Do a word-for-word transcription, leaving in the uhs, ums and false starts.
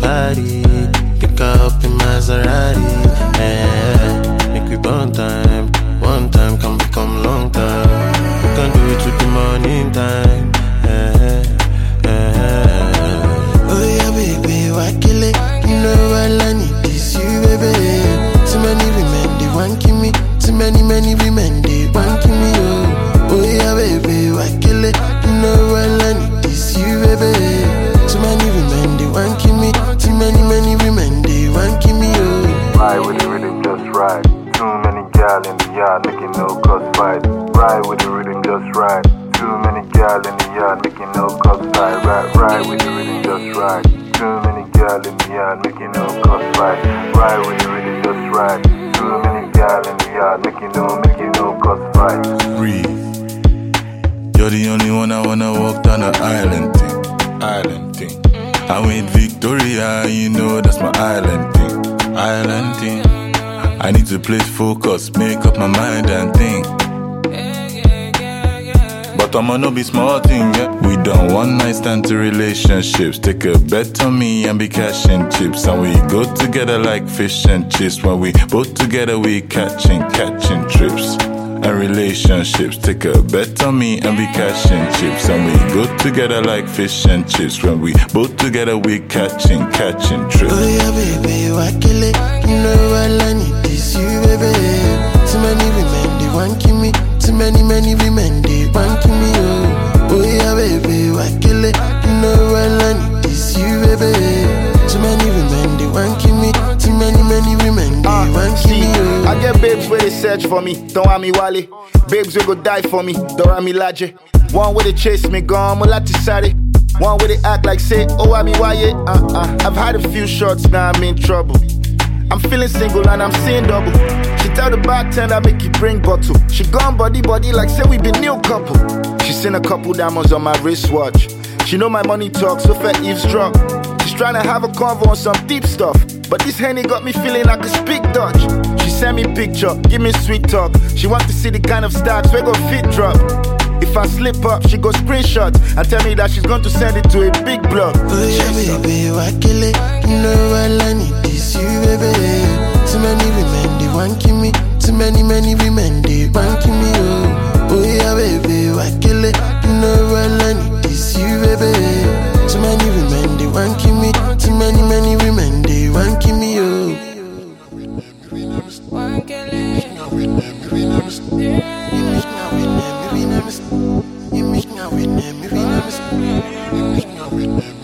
body. Pick her up in Maserati. Eh, make we burn time. One time can become long time. We can do it with the morning time. Eh, eh. Oh yeah, baby, why kill it? You know all I need is you, baby. Too many women, they want kill me. Too many, many women, they want kill me, oh. Oh yeah, baby, why kill it? You know all I need is you, baby. Too many women, they want kill me. Too many, many women, they want kill me, oh. Ride with the rhythm just right. Too many gal in the yard making no cause fight. Ride with the rhythm just right. Too many gal in the yard making no cause fight. Ride, ride with the rhythm just right. Too many gal in the yard making no cause fight. Ride with the rhythm just right. Too many gal in the yard making no, making no cause fight. Breathe. You're the only one I wanna walk down the island thing. Island thing. I'm with Victoria, you know that's my island thing. Island thing. I need to place focus, make up my mind and think. But I'ma no be small thing, yeah. We done one night stand to relationships. Take a bet on me and be cashing chips. And we go together like fish and chips. When we both together we catching, catching trips. And relationships, take a bet on me and be cashing chips. And we go together like fish and chips. When we both together we catching, catching trips. Oh yeah, baby, why kill it? You know all I need is you, baby. Too many women, they want kill me. Too many, many women, they want kill me, oh. Oh yeah, baby, why kill it? You know all I need is you, baby. Too many women, they want kill me. Too many, many women, they uh, want kill me, oh. I get babes where they search for me, don't want me wale. Babes will go die for me, don't want me laje. One where they chase me, gone, mulati sare. One where they act like say, oh I me why it? Uh uh. I've had a few shots, now I'm in trouble. I'm feeling single and I'm seeing double. She tell the bartender make you bring bottle. She gone body body like say we be new couple. She seen a couple diamonds on my wristwatch. She know my money talk, so fair eavesdrop. She's trying to have a convo on some deep stuff, but this Henny got me feeling I could speak Dutch. She sent me picture, give me sweet talk. She want to see the kind of stacks where go fit drop. If I slip up, she go screenshot and tell me that she's going to send it to a big blog. Oh yeah, baby, why kill it? You know all I need is you, baby. Too many women, they want kill me. Too many, many women, they want kill me, oh. Oh yeah, baby, why kill it? You know all I need is you, baby. Too many women, they want kill me. Too many, many women, they want kill me, oh. One kill it. You make me with them, you make me with them.